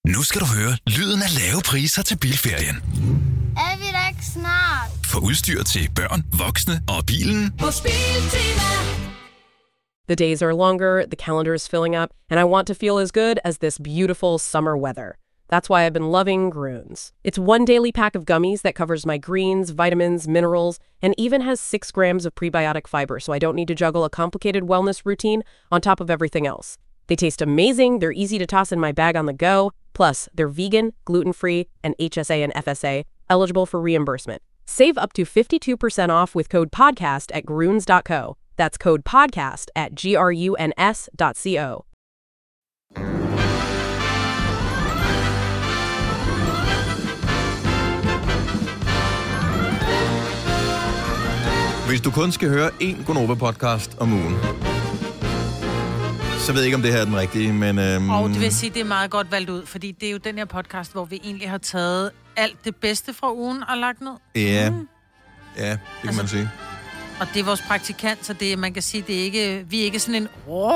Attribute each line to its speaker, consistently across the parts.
Speaker 1: Nu skal du høre lyden af lave priser til bilferien.
Speaker 2: Er vi da ikke snart?
Speaker 1: For udstyr til børn, voksne og bilen.
Speaker 2: Hos Biltema.
Speaker 3: The days are longer, the calendar is filling up, and I want to feel as good as this beautiful summer weather. That's why I've been loving Grüns. It's one daily pack of gummies that covers my greens, vitamins, minerals, and even has 6 grams of prebiotic fiber, so I don't need to juggle a complicated wellness routine on top of everything else. They taste amazing, they're easy to toss in my bag on the go, plus they're vegan, gluten-free, and HSA and FSA, eligible for reimbursement. Save up to 52% off with code PODCAST at Grüns.co. That's code PODCAST at GRUNS.co.
Speaker 4: Hvis du kun skal høre én Gonova-podcast om ugen, så ved jeg ikke, om det her er den rigtige, men...
Speaker 5: Og det vil sige, det er meget godt valgt ud, fordi det er jo den her podcast, hvor vi egentlig har taget alt det bedste fra ugen og lagt ned.
Speaker 4: Ja, ja, det kan man sige.
Speaker 5: Og det er vores praktikant, så det, man kan sige, det er ikke, vi er ikke sådan en,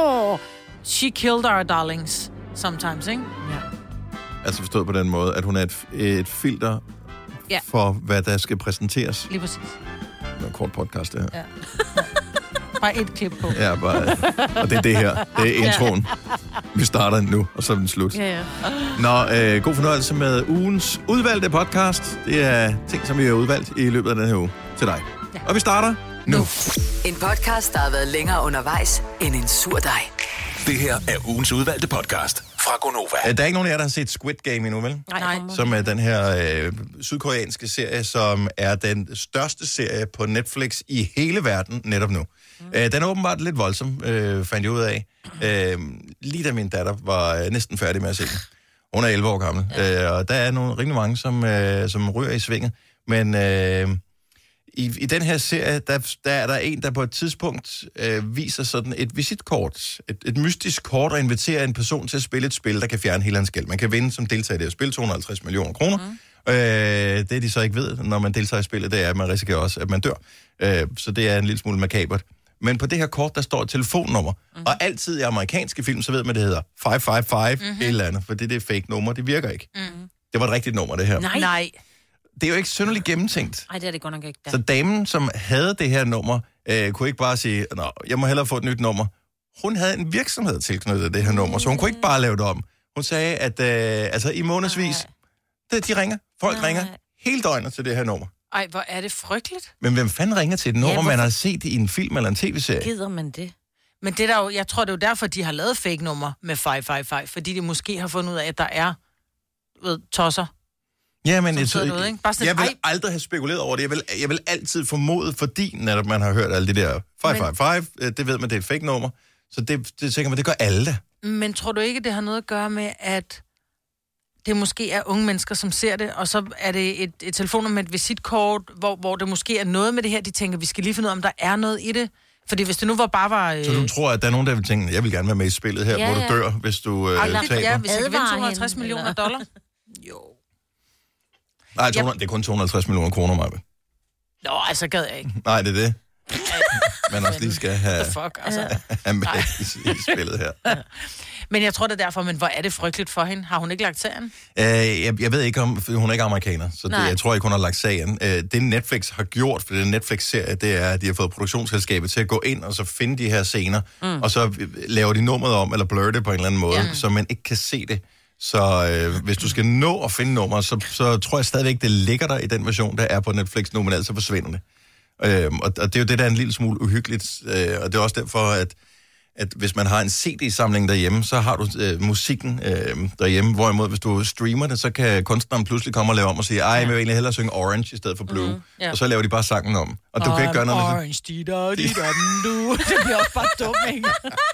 Speaker 5: she killed our darlings sometimes, ikke? Ja.
Speaker 4: Altså forstået på den måde, at hun er et filter for, hvad der skal præsenteres.
Speaker 5: Lige præcis.
Speaker 4: Det er en kort podcast, det her.
Speaker 5: Ja. Bare et klip på.
Speaker 4: Ja, bare, og det er det her. Det er introen. Vi starter nu, og så er den slut.
Speaker 5: Ja.
Speaker 4: Nå, god fornøjelse med ugens udvalgte podcast. Det er ting, som vi har udvalgt i løbet af den her uge til dig. Ja. Og vi starter nu.
Speaker 6: En podcast, der har været længere undervejs end en sur dej.
Speaker 1: Det her er ugens udvalgte podcast fra Gonova.
Speaker 4: Der er ikke nogen af jer, der har set Squid Game endnu, vel?
Speaker 5: Nej.
Speaker 4: Som er den her sydkoreanske serie, som er den største serie på Netflix i hele verden netop nu. Den er åbenbart lidt voldsom, fandt jeg ud af. Lige da min datter var næsten færdig med at se den. Hun er 11 år gammel, og der er nogle rimelig mange, som ryger i svinget. Men i den her serie, der er der en, der på et tidspunkt viser sådan et visitkort, et mystisk kort, og inviterer en person til at spille et spil, der kan fjerne hele hans gæld. Man kan vinde som deltager i det her spil 250 millioner kroner. Det, de så ikke ved, når man deltager i spillet, det er, at man risikerer også, at man dør. Så det er en lille smule makabert. Men på det her kort, der står et telefonnummer. Og altid i amerikanske film, så ved man, det hedder 555 et eller andet, for det er fake nummer, det virker ikke. Det var et rigtigt nummer, det her.
Speaker 5: Nej.
Speaker 4: Det er jo ikke synderligt gennemtænkt.
Speaker 5: Nej, det er det godt nok ikke. Da.
Speaker 4: Så damen, som havde det her nummer, kunne ikke bare sige, nå, jeg må hellere få et nyt nummer. Hun havde en virksomhed tilknyttet det her nummer, så hun kunne ikke bare lave det om. Hun sagde, at i månedsvis, de ringer. Folk ringer hele døgnet til det her nummer.
Speaker 5: Ej, hvor er det frygteligt.
Speaker 4: Men hvem fanden ringer til et nummer, man har set i en film eller en tv-serie?
Speaker 5: Gider man det? Men det der jo, jeg tror, det er jo derfor, de har lavet fake nummer med 555, fordi de måske har fundet ud af, at der er tosser.
Speaker 4: Ja, men jeg vil aldrig have spekuleret over det. Jeg vil altid formode, fordi netop man har hørt alle de der 555, det ved man, det er et fake nummer. Så det tænker man, det gør alle da.
Speaker 5: Men tror du ikke, det har noget at gøre med, at det måske er unge mennesker, som ser det, og så er det et telefonnummer med et visitkort, hvor det måske er noget med det her, de tænker, vi skal lige finde ud af, om der er noget i det. Fordi hvis det nu bare var...
Speaker 4: Så du tror, at der er nogen, der vil tænke, jeg vil gerne være med i spillet her, hvor du dør, hvis du taber?
Speaker 5: Ja, hvis jeg kan vinde 250 millioner dollar. Jo.
Speaker 4: Nej, det er kun 250 millioner kroner, Maja.
Speaker 5: Nå, altså gad jeg ikke.
Speaker 4: Nej, det er det. Man også lige skal have med i spillet her.
Speaker 5: Men jeg tror det er derfor, men hvor er det frygteligt for hende? Har hun ikke lagt sagen?
Speaker 4: Jeg ved ikke, om hun er ikke amerikaner, så jeg tror ikke, hun har lagt sagen. Det Netflix har gjort, for den Netflix-serie, det er, at de har fået produktionsselskabet til at gå ind og så finde de her scener, og så laver de nummeret om, eller blur det på en eller anden måde, så man ikke kan se det. Så hvis du skal nå at finde nummer, så tror jeg stadigvæk, det ligger der i den version, der er på Netflix nu, men altså forsvinder det. Og det er jo det, der er en lille smule uhyggeligt, og det er også derfor, at hvis man har en CD-samling derhjemme, så har du musikken derhjemme, hvorimod hvis du streamer det, så kan kunstneren pludselig komme og lave om og sige, jeg vil egentlig hellere synge Orange i stedet for Blue, og så laver de bare sangen om. Og du kan ikke gøre noget med
Speaker 5: Orange, det bliver også bare dumt, ikke?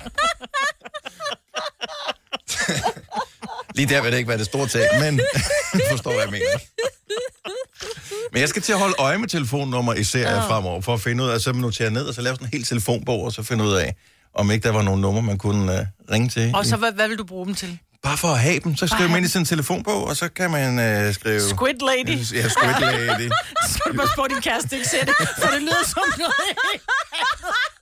Speaker 4: Lige der vil det ikke være det store tag, men forstår, hvad jeg mener. Men jeg skal til at holde øje med telefonnummer i serier fremover, for at finde ud af, så notere ned, og så lave sådan en hel telefonbog, og så finde ud af, om ikke der var nogle numre, man kunne ringe til.
Speaker 5: Og så hvad vil du bruge dem til?
Speaker 4: Bare for at have dem. Så skriver man ind i sådan en telefonbog, og så kan man skrive...
Speaker 5: Squid Lady.
Speaker 4: Ja, Squid Lady.
Speaker 5: Så skal du bare spørge din kæreste, ikke sætte, for det lyder som noget.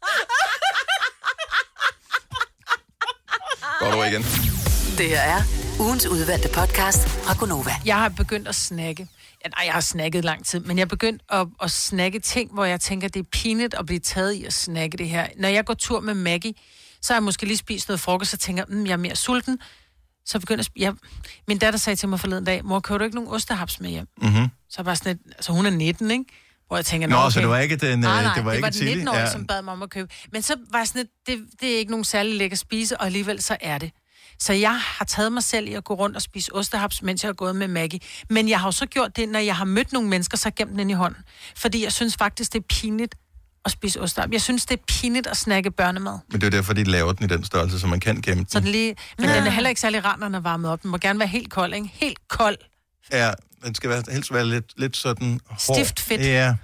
Speaker 4: Går du igen?
Speaker 6: Det her er Ugens udvalgte podcast fra Gonova.
Speaker 5: Jeg har begyndt at snakke. Ja, nej, jeg har snakket lang tid, men jeg er begyndt at snakke ting, hvor jeg tænker, det er pinligt at blive taget i at snakke det her. Når jeg går tur med Maggie, så har jeg måske lige spist noget frokost, og tænker, jeg er mere sulten. Så begynder min datter sagde til mig forleden dag, mor, køber du ikke nogen ostehaps med hjem?
Speaker 4: Mm-hmm.
Speaker 5: Så var sådan et, altså hun er 19, ikke? Hvor jeg tænker,
Speaker 4: okay. Så det var ikke den...
Speaker 5: Nej,
Speaker 4: det var
Speaker 5: den
Speaker 4: Tilly,
Speaker 5: 19-årige, som bad mig om at købe. Men så var jeg sådan et, det er ikke nogen særlig lækker spise, og alligevel så er det. Så jeg har taget mig selv i at gå rundt og spise ostehaps, mens jeg har gået med Maggie. Men jeg har jo så gjort det, når jeg har mødt nogle mennesker, så gemt den ind i hånden. Fordi jeg synes faktisk, det er pinligt at spise ostehaps. Jeg synes, det er pinligt at snakke børnemad. Men det er derfor, de laver den i den størrelse, så man kan gemme den. Så den lige, men den er heller ikke særlig rar, når den er varmet op. Den må gerne være helt kold, ikke? Helt kold.
Speaker 4: Ja, den skal helst være lidt sådan hård.
Speaker 5: Stift fedt.
Speaker 4: Ja.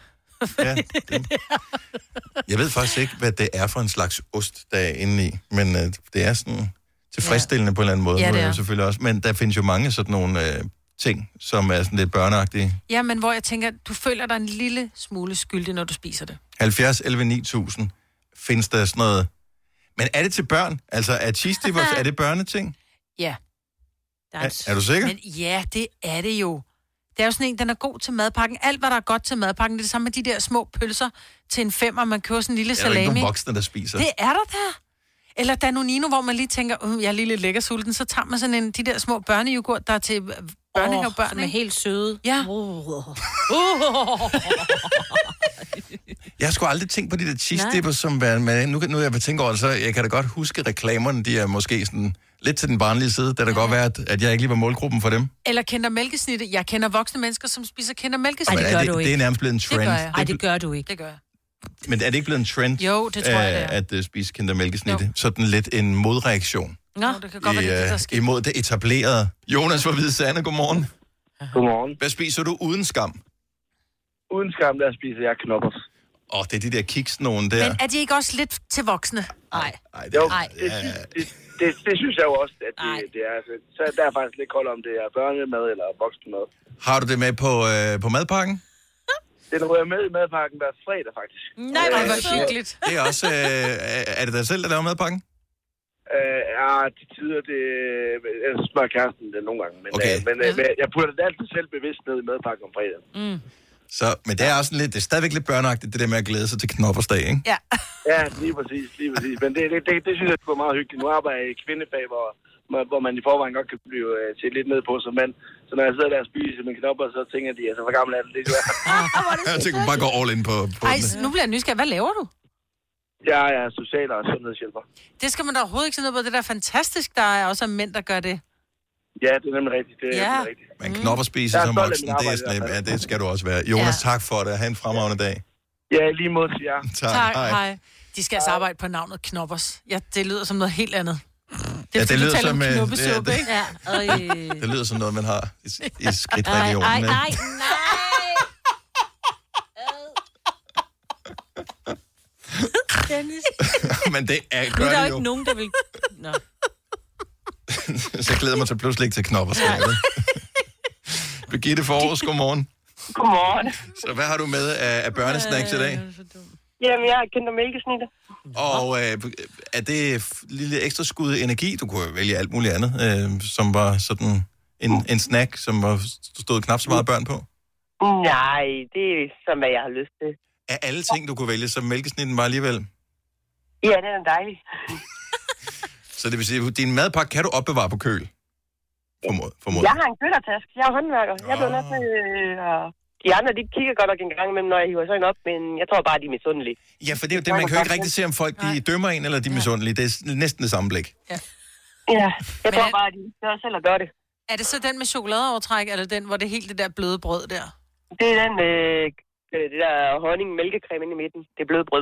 Speaker 4: Jeg ved faktisk ikke, hvad det er for en slags ost, der er inde i. Men det er sådan tilfredsstillende på en eller anden måde.
Speaker 5: Ja, det er.
Speaker 4: Selvfølgelig også. Men der findes jo mange sådan nogle ting, som er sådan lidt børneagtige.
Speaker 5: Ja, men hvor jeg tænker, du føler dig en lille smule skyldig, når du spiser det.
Speaker 4: 70, 11, 9000. Findes der sådan noget... Men er det til børn? Altså, er cheese dippers, er det børneting?
Speaker 5: Ja.
Speaker 4: Er du sikker?
Speaker 5: Men ja, det er det jo. Det er jo sådan en, den er god til madpakken. Alt, hvad der er godt til madpakken, det er det samme med de der små pølser til en 5, og man køber sådan en lille salami.
Speaker 4: Det er jo ikke nogen voksne, der spiser.
Speaker 5: Det er der der. Eller Danonino, hvor man lige tænker, jeg er lige lidt lækker sulten, så tager man sådan de der små børnejoghurt, der er til børnehavebørn.
Speaker 7: Som er helt søde.
Speaker 5: Ja.
Speaker 4: Jeg har sgu aldrig tænkt på de der cheese dippers, som med. Nu jeg tænker over det, så jeg kan da godt huske reklamerne, de er måske sådan lidt til den barnlige side. Det er da godt være, at jeg ikke lige var målgruppen for dem.
Speaker 5: Eller Kinder Mælkesnitte. Jeg kender voksne mennesker, som spiser Kinder Mælkesnitte.
Speaker 7: Ej, det gør du ikke.
Speaker 4: Det er nærmest blevet en trend.
Speaker 5: Det gør jeg.
Speaker 7: Ej, det gør du ikke.
Speaker 5: Det gør jeg.
Speaker 4: Men er det ikke blevet en trend?
Speaker 5: Jo, det tror jeg, det
Speaker 4: at spise Kinder Mælkesnitte? Sådan lidt en modreaktion.
Speaker 5: Nå, det kan godt være, det der sker.
Speaker 4: Imod det etablerede. Jonas fra Hvide Sande, godmorgen.
Speaker 8: Godmorgen.
Speaker 4: Hvad spiser du uden skam?
Speaker 8: Uden skam, der spiser jeg knoppers.
Speaker 4: Det er de der kiks nogen der.
Speaker 5: Men er de ikke også lidt til voksne?
Speaker 7: Nej.
Speaker 8: Det synes jeg jo også, at det er. Så der er faktisk lidt koldt om det er børnemad eller voksenmad.
Speaker 4: Har du det med på madpakken?
Speaker 8: Den ryger med i madpakken hver fredag, faktisk.
Speaker 5: Nej, hvor hyggeligt.
Speaker 4: Det er også... er det dig selv, der laver madpakken?
Speaker 8: Til tider, jeg spørger kæresten det nogle gange. Men,
Speaker 4: okay.
Speaker 8: men jeg putter det altid selv bevidst ned i madpakken om fredagen.
Speaker 4: Men det er også lidt, det er stadigvæk lidt børneagtigt, det der med at glæde sig til knoppersdag, ikke?
Speaker 5: Ja.
Speaker 8: Ja, lige præcis. Men det synes jeg er meget hyggeligt. Nu arbejder jeg i kvindefag, hvor man i forvejen godt kan blive til lidt ned på som mand. Så når jeg sidder der og spiser med knopper, så tænker de, altså, hvor gammel er det?
Speaker 4: Jeg tænker bare gå all in på
Speaker 5: nu bliver jeg nysgerrig. Hvad laver du?
Speaker 8: Jeg er social- og sundhedshjælper.
Speaker 5: Det skal man da overhovedet ikke se noget på. Det der er fantastisk, der er også mænd, der gør det.
Speaker 8: Ja, det er nemlig rigtigt. Det er rigtigt.
Speaker 4: Men knopperspise som voksen, det er sådan, ja, det skal du også være. Jonas, tak for det. Ha' en fremragende dag.
Speaker 8: Ja, lige mod til jer.
Speaker 4: Tak.
Speaker 5: Hej. De skal altså arbejde på navnet Knoppers. Ja, det lyder som noget helt andet.
Speaker 4: Det lyder som
Speaker 5: knoppesuppe, ikke?
Speaker 7: Ja.
Speaker 4: Det lyder som noget, man har i skridtregionen.
Speaker 7: Nej. Dennis.
Speaker 4: Men det er
Speaker 7: Nu er der jo ikke nogen, der vil... Nå.
Speaker 4: Så jeg glæder mig til pludselig ikke til knopper. Birgitte Forhus, godmorgen.
Speaker 9: Godmorgen.
Speaker 4: Så hvad har du med af børnesnacks i dag?
Speaker 9: Jamen, jeg har Kinder Mælkesnitte.
Speaker 4: Og er det lille ekstra skud energi? Du kunne vælge alt muligt andet, som var sådan en snack, som stod knap så meget børn på?
Speaker 9: Nej, det er som, hvad jeg har lyst til.
Speaker 4: Af alle ting, du kunne vælge, så mælkesnitten var alligevel?
Speaker 9: Ja, det er dejlig.
Speaker 4: Så det vil sige, at din madpakke kan du opbevare på køl? Formod.
Speaker 9: Jeg har en kølertaske. Jeg er håndværker. Jeg blev nødt til de andre, de kigger godt nok en gang imellem, når jeg hiver sådan op, men jeg tror bare, de er misundelige.
Speaker 4: Ja, for det er jo det, man kan jo ikke rigtig se, om folk de dømmer en, eller de er misundelige. Det er næsten det samme blik.
Speaker 9: Ja, jeg tror bare, de gør selv at gøre det.
Speaker 5: Er det så den med chokoladeovertræk, eller den, hvor det er helt det der bløde brød der?
Speaker 9: Det er den med det der honning mælkecreme inde i midten. Det er bløde brød.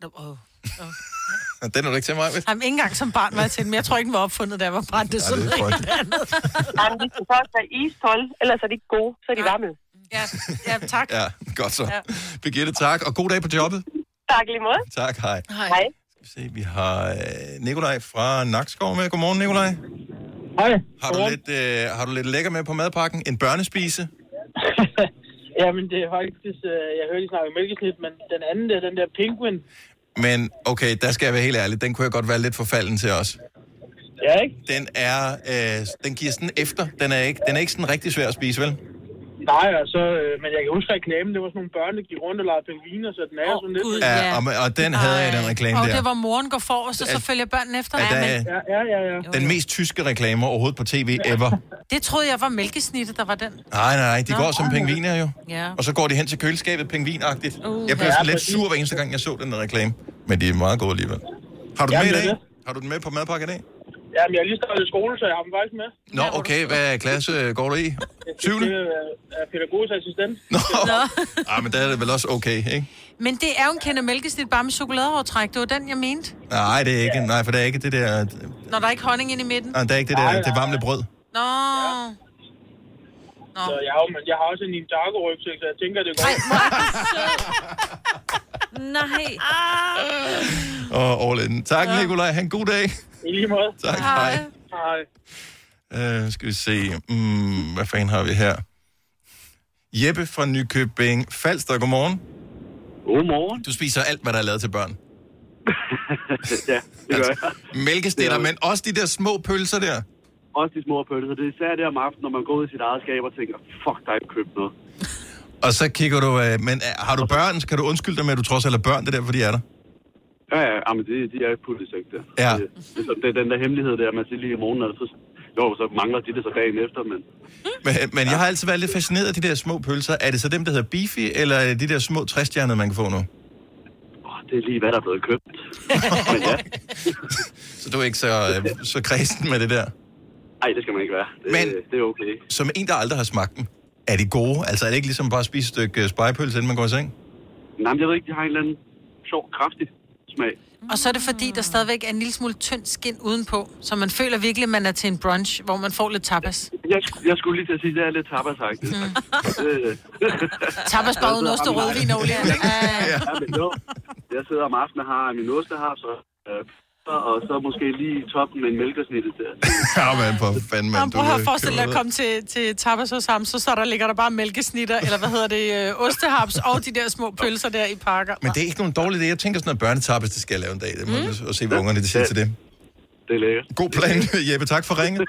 Speaker 4: Den er du ikke til mig, ved?
Speaker 5: Jamen, ikke engang som barn var jeg til den, men jeg tror ikke, den var opfundet, da jeg var brændt. Det er sådan noget andet.
Speaker 9: Jamen, de skal først være iskold, ellers er de ikke gode, så er de varme.
Speaker 5: Ja, tak.
Speaker 4: Ja, godt så. Ja. Birgitte, tak, og god dag på jobbet.
Speaker 9: Tak lige måde.
Speaker 4: Tak, hej.
Speaker 9: Hej.
Speaker 4: Skal vi se, vi har Nikolaj fra Nakskov med. Godmorgen, Nikolaj.
Speaker 10: Hej.
Speaker 4: Har du lidt lækker med på madpakken? En børnespise?
Speaker 10: Jamen, det er faktisk... jeg hørte, I snakke mælkesnit, men den anden, det er den der penguin.
Speaker 4: Men okay, der skal jeg være helt ærlig. Den kunne jeg godt være lidt forfalden til os.
Speaker 8: Ja, ikke?
Speaker 4: Den giver sådan efter. Den er ikke sådan rigtig svær at spise, vel?
Speaker 10: Nej, altså, men jeg kan huske reklamen, det var sådan nogle børn, der gik rundt og legede pingviner, så den er sådan lidt...
Speaker 7: Gud,
Speaker 4: Ja, og den havde jeg, den reklame
Speaker 5: Og
Speaker 4: der.
Speaker 5: det var moren går forrest, og så følger børnene efter.
Speaker 10: Ja.
Speaker 4: Den mest tyske reklame overhovedet på tv ever.
Speaker 5: Det troede jeg var mælkesnittet, der var den.
Speaker 4: Nej, de går som pingviner jo.
Speaker 5: Ja.
Speaker 4: Og så går de hen til køleskabet pingvinagtigt. Jeg blev sådan lidt sur hver eneste gang, jeg så den reklame. Men de er meget gode alligevel. Har du den med i dag? Har du den med på madpakke i dag?
Speaker 10: Jamen, jeg er lige startet i skole, så jeg har dem faktisk med.
Speaker 4: Nå, okay. Hvad klasse går du i? 7.
Speaker 10: Det er pædagogisk assistent.
Speaker 4: Nå. Men der er det vel også okay, ikke?
Speaker 5: Men det er jo en kende mælkesnit bare med chokoladeovertræk. Det var den, jeg mente.
Speaker 4: Nej, det er ikke. Nej, for det er ikke det der...
Speaker 5: Når der er ikke honning ind i midten.
Speaker 4: Nej, det er ikke det der, det varme brød.
Speaker 5: Nå.
Speaker 10: Så jeg har også en Ninjago-rygsæk, så jeg tænker, det går.
Speaker 7: Nej.
Speaker 4: All in. Tak, Nikolaj. Ha' en god dag.
Speaker 10: I lige måde.
Speaker 4: Tak, hej.
Speaker 10: Hej.
Speaker 4: Skal vi se. Hvad fanden har vi her? Jeppe fra Nykøbing Falster, godmorgen.
Speaker 8: Godmorgen.
Speaker 4: Du spiser alt, hvad der er lavet til børn.
Speaker 8: Ja, det gør jeg.
Speaker 4: Mælkestitter, men også de der små pølser der.
Speaker 8: Også de små pølser. Det er især det om aftenen, når man går ud i sit eget skab og tænker, fuck, der er ikke købt noget.
Speaker 4: Og så kigger du... Men har du børn, så kan du undskylde dig med, at du trods alt er børn, det der, fordi de er der.
Speaker 8: Ja, men de er ikke puttet i seng der.
Speaker 4: Ja.
Speaker 8: Det er den der hemmelighed der, man siger lige i morgen, så mangler de det så dagen efter, men...
Speaker 4: Men jeg har altid været lidt fascineret af de der små pølser. Er det så dem, der hedder Beefy, eller er det de der små 60-stjernede, man kan få nu?
Speaker 8: Det er lige, hvad der er blevet købt. Men ja.
Speaker 4: Så du er ikke så kredsen med det der?
Speaker 8: Nej, det skal man ikke være. Det er okay.
Speaker 4: Som en, der aldrig har smagt dem, er de gode? Altså er det ikke ligesom bare at spise et stykke spegepølse, inden man går i seng?
Speaker 8: Nej, men jeg ved ikke, de har en eller anden sjov, kraftig smag.
Speaker 5: Og så er det fordi, der stadigvæk er en lille smule tynd skin udenpå, så man føler virkelig, at man er til en brunch, hvor man får lidt tapas.
Speaker 8: Jeg skulle lige til at sige, at det er lidt tapas-agtigt.
Speaker 5: Tapas bare uden ost og rødvin og olie.
Speaker 8: Ja, men jo. Jeg sidder om aftenen og har min ostehaps, og så måske lige toppen med en mælkesnittet der.
Speaker 4: Ja, men for fanden, mand.
Speaker 5: Prøv at forestille dig at komme til tapas hos ham, så ligger der bare mælkesnitter, eller hvad hedder det, ostehaps og de der små pølser der i pakker.
Speaker 4: Men det er ikke nogen dårlig idé. Jeg tænker sådan, at børnetapas, det skal jeg lave en dag. Det må og se, hvad ungerne siger til det.
Speaker 8: Det er lækkert.
Speaker 4: God plan, Jeppe. Tak for ringet.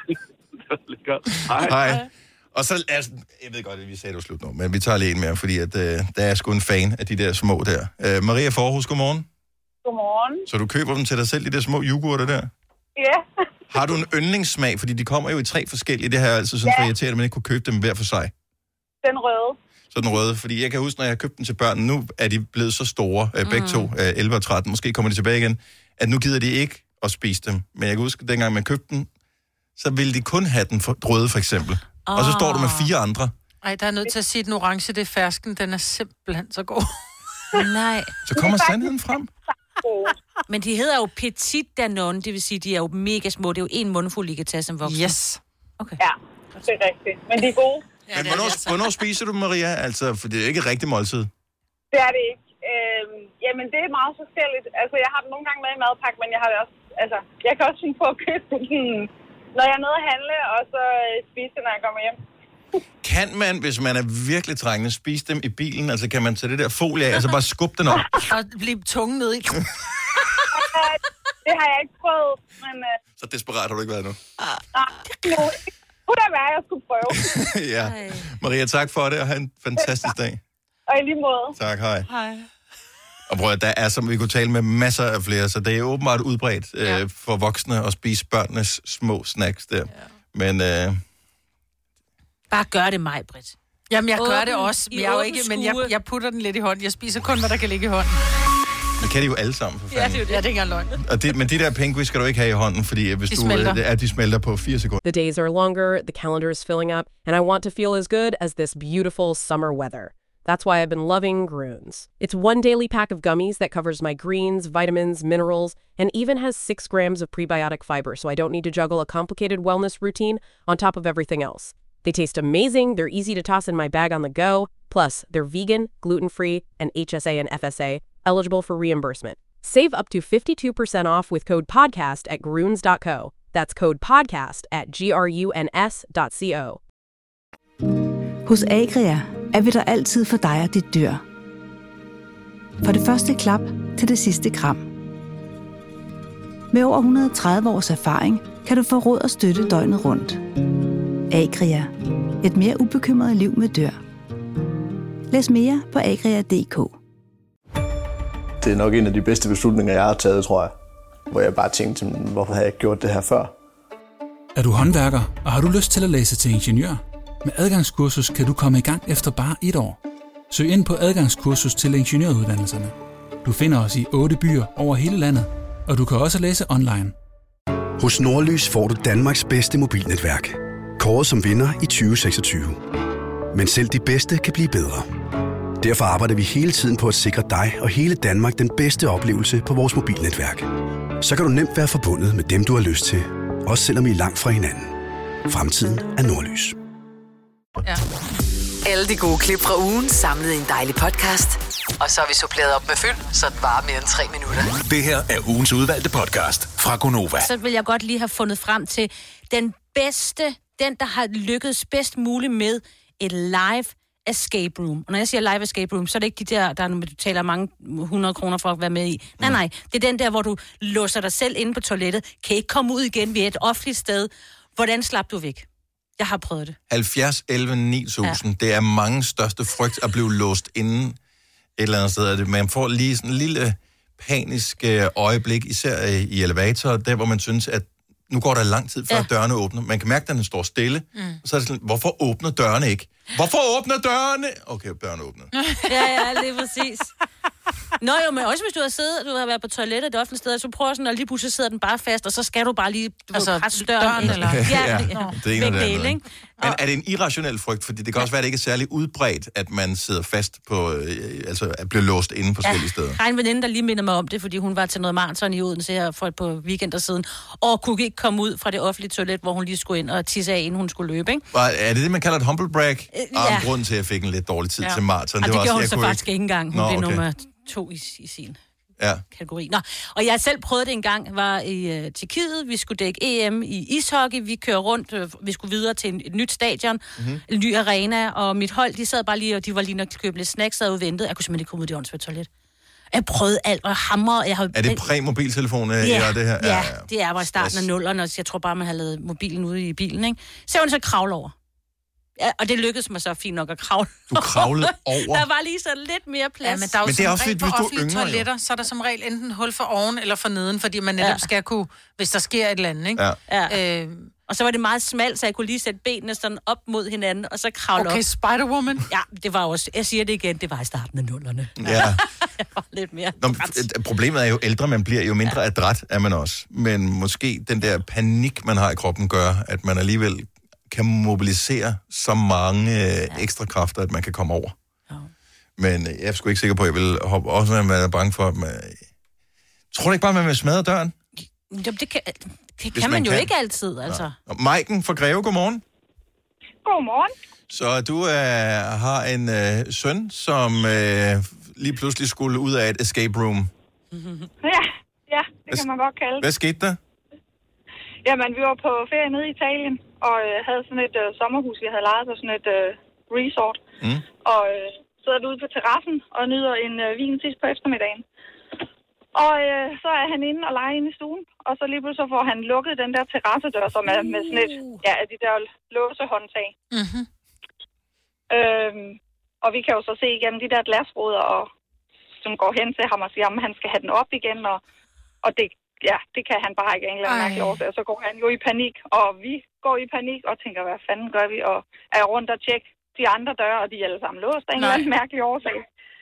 Speaker 4: Hej. Og så, altså, jeg ved godt, at vi sagde, det var slut nu, men vi tager lige en mere, fordi at, der er sgu en fan af de der små der. Maria Forhus, godmorgen.
Speaker 9: Godmorgen.
Speaker 4: Så du køber dem til dig selv, de der små yoghurter der?
Speaker 9: Ja.
Speaker 4: Har du en yndlingssmag? Fordi de kommer jo i 3 forskellige. Det har jeg altid sådan for irriteret, at man ikke kunne købe dem hver for sig.
Speaker 9: Den røde.
Speaker 4: Så den røde. Fordi jeg kan huske, når jeg har købt dem til børn, nu er de blevet så store, begge to, 11 og 13. Måske kommer de tilbage igen. At nu gider de ikke at spise dem. Men jeg kan huske, dengang man købte dem, så ville de kun have den røde for eksempel. Og så står du med 4 andre.
Speaker 5: Ej, der er nødt til at sige, at den orange, det er fersken. Den er simpelthen så god.
Speaker 7: Nej.
Speaker 4: Så kommer sandheden frem.
Speaker 7: Men de hedder jo Petit Danone, det vil sige, de er jo mega små. Det er jo en mundfuld, I kan tage som voksen.
Speaker 5: Yes.
Speaker 7: Okay.
Speaker 9: Ja, det er rigtigt. Men de er gode.
Speaker 4: Men hvornår spiser du dem, Maria? Altså, for det er ikke rigtig måltid.
Speaker 9: Det er det ikke. Jamen, det er meget forskelligt. Altså, jeg har dem nogle gange med i madpakke, men jeg har det også... Altså, jeg kan også finde på at købe dem, når jeg er nede at handle, og så spise det, når jeg kommer hjem.
Speaker 4: Kan man, hvis man er virkelig trængende, spise dem i bilen? Altså, kan man tage det der folie af, altså bare skubbe den op?
Speaker 5: Og blive tunge ned i.
Speaker 9: Det har jeg ikke prøvet, men...
Speaker 4: Så desperat har du ikke været nu.
Speaker 9: Nej, kunne da være, jeg skulle prøve.
Speaker 4: Ja. Maria, tak for det, og have en fantastisk dag.
Speaker 9: Og i lige måde.
Speaker 4: Tak, hej.
Speaker 5: Hej.
Speaker 4: Og prøv at der er, som vi kunne tale med masser af flere, så det er åbenbart udbredt for voksne at spise børnenes små snacks der. Ja. Men...
Speaker 7: Bare gør det mig, Britt.
Speaker 5: Jamen, jeg gør det også. Men jeg, er jo ikke, men jeg putter den lidt i hånden. Jeg spiser kun, hvad der kan ligge i hånden.
Speaker 4: Det kan de jo alle sammen, for fanden.
Speaker 5: Ja, det er jo det. Ja, det er ikke engang løgn.
Speaker 4: Men de der penguins skal du ikke have i hånden, fordi hvis de smelter på 4 sekunder.
Speaker 3: The days are longer, the calendar is filling up, and I want to feel as good as this beautiful summer weather. That's why I've been loving Grüns. It's one daily pack of gummies that covers my greens, vitamins, minerals, and even has 6 grams of prebiotic fiber, so I don't need to juggle a complicated wellness routine on top of everything else. They taste amazing, they're easy to toss in my bag on the go, plus they're vegan, gluten-free, and HSA and FSA, eligible for reimbursement. Save up to 52% off with code PODCAST at Grüns.co. That's code PODCAST at GRUNS.co.
Speaker 11: Hos Agria er vi der altid for dig og dit dyr. For det første klap til det sidste kram. Med over 130 års erfaring kan du få råd og støtte døgnet rundt. Agria. Et mere ubekymret liv med dyr. Læs mere på agria.dk.
Speaker 12: Det er nok en af de bedste beslutninger, jeg har taget, tror jeg. Hvor jeg bare tænkte, hvorfor har jeg ikke gjort det her før?
Speaker 13: Er du håndværker, og har du lyst til at læse til ingeniør? Med adgangskursus kan du komme i gang efter bare 1 år. Søg ind på adgangskursus til ingeniøruddannelserne. Du finder os i 8 byer over hele landet, og du kan også læse online.
Speaker 14: Hos Nordlys får du Danmarks bedste mobilnetværk. Kåret som vinder i 2026. Men selv de bedste kan blive bedre. Derfor arbejder vi hele tiden på at sikre dig og hele Danmark den bedste oplevelse på vores mobilnetværk. Så kan du nemt være forbundet med dem, du har lyst til. Også selvom I er langt fra hinanden. Fremtiden er Nordlys.
Speaker 6: Ja. Alle de gode klip fra ugen samlet i en dejlig podcast. Og så har vi suppleret op med fyld, så det varer mere end 3 minutter.
Speaker 1: Det her er ugens udvalgte podcast fra Gonova.
Speaker 7: Så vil jeg godt lige have fundet frem til den bedste, den der har lykkedes bedst muligt med et live escape room. Og når jeg siger live escape room, så er det ikke de der du betaler mange 100 kroner for at være med i. Nej, det er den der, hvor du låser dig selv inde på toilettet, kan ikke komme ud igen ved et offentligt sted. Hvordan slap du væk? Jeg har prøvet det.
Speaker 4: 70, 11, 9000. Ja. Det er mange største frygt at blive låst inde et eller andet sted. Man får lige sådan en lille panisk øjeblik, især i elevator, der hvor man synes, at nu går der lang tid, før dørene åbner. Man kan mærke, at den står stille. Så er det sådan, hvorfor åbner dørene ikke? Hvorfor åbner dørene? Okay, dørene åbner.
Speaker 7: Ja, lige præcis. Nå jo, men også hvis du har været på toilettet et offentligt sted, så prøver sådan, og lige pludselig sidder den bare fast, og så skal du bare lige presse døren, eller...
Speaker 4: Det er en eller andet. Ikke? Men er det en irrationel frygt? Fordi det kan også være, at det ikke er særlig udbredt, at man sidder fast på, altså at blive låst inde på forskellige steder.
Speaker 7: Jeg har en veninde, der lige minder mig om det, fordi hun var til noget maraton i Odense her for et par weekender siden, og kunne ikke komme ud fra det offentlige toilet, hvor hun lige skulle ind og tisse af, inden hun skulle løbe, ikke?
Speaker 4: Er det man kalder et humble brag? Grunden til, at jeg fik en lidt dårlig tid til maraton.
Speaker 7: Det gjorde hun så faktisk ikke engang. Hun blev nummer 2 i sin kategori. Nå, og jeg selv prøvede det engang, var i Tjekkiet, vi skulle dække EM i ishockey, vi kører rundt, vi skulle videre til et nyt stadion, en ny arena, og mit hold, de sad bare lige, og de var lige at købe lidt snacks, og ventet. Jeg kunne simpelthen ikke komme ud i det åndsvært toilet. Jeg prøvede alt, og hammer. Er
Speaker 4: det præ-mobiltelefon, det her?
Speaker 7: Ja, det er bare i starten af nullerne, og jeg tror bare, man har lavet mobilen ude i bilen, ikke? Så var den så kravle over. Ja, og det lykkedes mig så fint nok at kravle.
Speaker 4: Du kravlede over?
Speaker 7: Der var lige så lidt mere plads.
Speaker 5: Ja, men der er jo som regel på offentlige toiletter, så er der som regel enten hul for oven eller for neden, fordi man netop skal kunne, hvis der sker et eller andet, ikke?
Speaker 7: Ja. Og så var det meget smalt, så jeg kunne lige sætte benene sådan op mod hinanden, og så kravle op.
Speaker 5: Okay, Spider-Woman.
Speaker 7: Ja, det var også, jeg siger det igen, det var i starten af nullerne.
Speaker 4: Ja.
Speaker 7: Lidt mere.
Speaker 4: Problemet er jo, ældre man bliver, jo mindre adræt er man også. Men måske den der panik, man har i kroppen, gør, at man alligevel kan mobilisere så mange ekstra kræfter, at man kan komme over. Ja. Men jeg er sgu ikke sikker på, at jeg vil hoppe, også når man er bange for, at man... Tror du ikke bare, man vil smadre døren?
Speaker 7: Jamen, det kan man jo ikke altid, altså.
Speaker 4: Ja. Maiken fra Greve, godmorgen.
Speaker 9: Godmorgen.
Speaker 4: Så du har en søn, som lige pludselig skulle ud af et escape room.
Speaker 9: Ja, det kan man godt kalde det.
Speaker 4: Hvad skete der?
Speaker 9: Jamen, vi var på ferie nede i Italien, og havde sådan et sommerhus, vi havde lejet på sådan et resort. Og sidder ude på terrassen og nyder en vin sidst på eftermiddagen. Og så er han inde og leger inde i stuen, og så lige pludselig får han lukket den der terrassedør, som er med sådan et, de der låsehåndtag. Og vi kan jo så se igennem de der glasruder, og som går hen til ham og siger, at han skal have den op igen, og det kan han bare ikke af en eller anden mærkelig årsag. Så går han jo i panik, og vi går i panik og tænker, hvad fanden gør vi? Og er rundt og tjekke de andre døre, og de er alle sammen låst af en eller anden mærkelig årsag.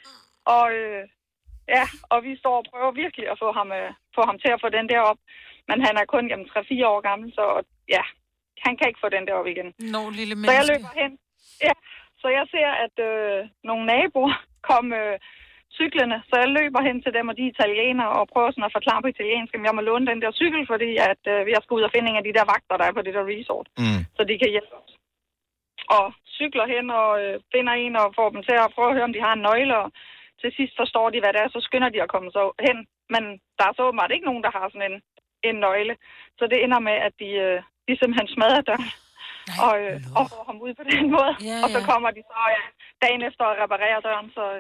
Speaker 9: Og vi står og prøver virkelig at få ham til at få den der op. Men han er kun 3-4 år gammel, så han kan ikke få den der op igen.
Speaker 5: Lille
Speaker 9: så jeg løber hen. Ja, så jeg ser, at nogle naboer kom cyklerne, så jeg løber hen til dem og de italienere og prøver sådan at forklare på italiensk, om jeg må låne den der cykel, fordi at jeg skal ud og finde en af de der vagter, der er på det der resort, så de kan hjælpe os. Og cykler hen og finder en og får dem til at prøve at høre, om de har en nøgle, og til sidst forstår de, hvad det er, så skynder de at komme så hen. Men der er så åbenbart ikke nogen, der har sådan en nøgle. Så det ender med, at de simpelthen smadrer døren og får ham ud på den måde. Og så kommer de så dagen efter at reparere døren, så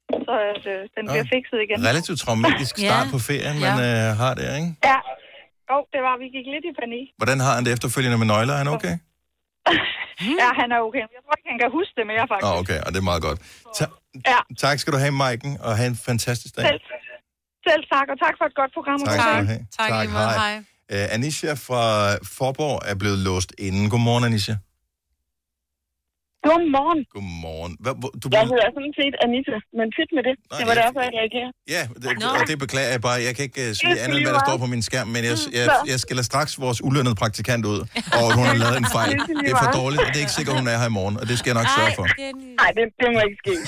Speaker 9: den bliver fikset igen.
Speaker 4: Relativt traumatisk start på ferien, man har der, ikke?
Speaker 9: Ja, det var. Vi gik lidt i panik.
Speaker 4: Hvordan har han det efterfølgende med nøgler? Er han okay?
Speaker 9: Ja, han er okay. Jeg tror ikke, han kan huske det mere, faktisk.
Speaker 4: Okay, og det er meget godt. Tak skal du have, Maiken, og have en fantastisk dag.
Speaker 9: Selv tak, og tak for et godt program.
Speaker 4: Tak skal du have.
Speaker 5: Tak, hej.
Speaker 4: Anisha fra Forborg er blevet låst inde. Godmorgen, Anisha.
Speaker 15: Godmorgen.
Speaker 4: Godmorgen.
Speaker 15: Jeg hedder sådan set Anita, men fedt med det. Det var derfor, jeg reagerer.
Speaker 4: Ja, og det beklager jeg bare. Jeg kan ikke sige andet, end hvad der står på min skærm, men jeg skiller straks vores ulønnede praktikant ud, og hun har lavet en fejl. Det er for dårligt, og det er ikke sikkert, hun er her i morgen, og det skal jeg nok sørge for.
Speaker 15: Nej, det må ikke ske.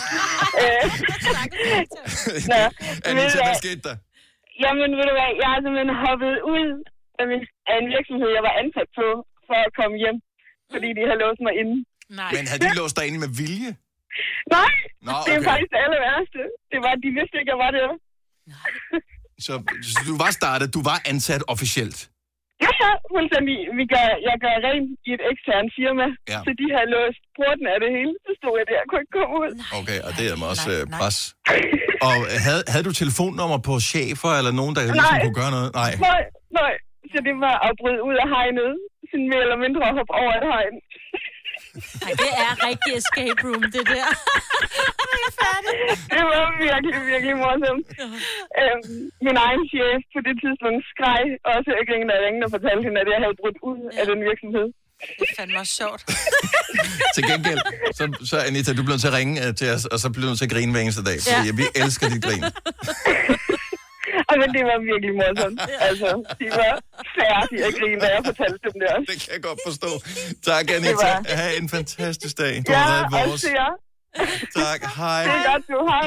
Speaker 4: Anita, hvad skete der?
Speaker 15: Jamen, ved du hvad, jeg har simpelthen hoppet ud af en virksomhed, jeg var ansat på, for at komme hjem, fordi de har låst mig inde.
Speaker 4: Nej. Men havde de låst dig inde med vilje?
Speaker 15: Nej,
Speaker 4: okay.
Speaker 15: Det er faktisk det aller værste. Det var, de vidste ikke, jeg var der.
Speaker 4: Så du var startet, du var ansat officielt?
Speaker 15: Ja, fuldstændig. Jeg gør rent i et eksternt firma, så de har låst porten af det hele. Så stod jeg der og kunne ikke komme ud.
Speaker 4: Okay, og det er mig også pres. Og havde du telefonnummer på chefer, eller nogen, der ligesom kunne gøre noget?
Speaker 15: Nej. Så det var at bryde ud af hegnet. Sådan mere eller mindre at hoppe over et hegn.
Speaker 7: Nej, det er rigtig escape room, det der.
Speaker 15: Det var virkelig, virkelig morsomt. Min egen chef på det tidspunkt skreg også af gringen, da jeg ringede og fortalte hende, at jeg havde brudt ud af den virksomhed.
Speaker 5: Det fandme også sjovt.
Speaker 4: Til gengæld, så Anita, du bliver nødt til at ringe til os, og så bliver du nødt til at grine hver eneste dag, fordi vi elsker dit grin.
Speaker 15: Men det var virkelig morsomt. Altså, de var færdige at grine, da jeg fortalte dem det også.
Speaker 4: Det kan jeg godt forstå. Tak, Anita. Ha' en fantastisk dag. Du har været vores.
Speaker 15: Altså, ja.
Speaker 4: Tak, hej.
Speaker 15: Det er godt, du. Hej.